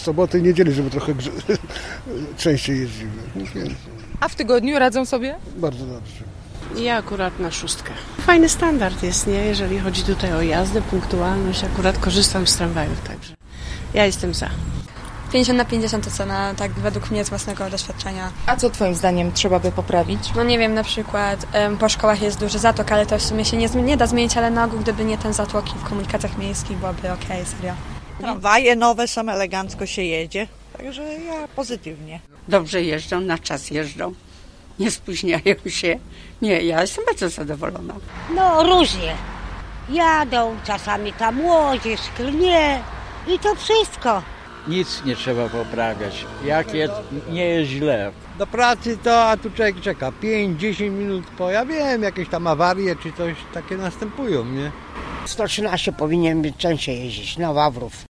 soboty i niedzieli, żeby trochę częściej jeździmy. A w tygodniu radzą sobie? Bardzo dobrze. Ja akurat na 6. Fajny standard jest, nie? Jeżeli chodzi tutaj o jazdę, punktualność, akurat korzystam z tramwajów, także ja jestem za. 50/50 to cena, tak według mnie z własnego doświadczenia. A co twoim zdaniem trzeba by poprawić? No nie wiem, na przykład po szkołach jest duży zatok, ale to w sumie się nie da zmienić, ale na ogół gdyby nie ten zatłoki w komunikacjach miejskich byłoby okej, serio. Tramwaje nowe są, elegancko się jedzie, także ja pozytywnie. Dobrze jeżdżą, na czas jeżdżą, nie spóźniają się. Nie, ja jestem bardzo zadowolona. No różnie. Jadą, czasami ta młodzież klnie i to wszystko. Nic nie trzeba poprawiać. Jak jest, nie jest źle. Do pracy to, a tu człowiek czeka 5-10 minut po, ja wiem, jakieś tam awarie czy coś takie następują, nie? 113 powinien być częściej jeździć na Wawrów.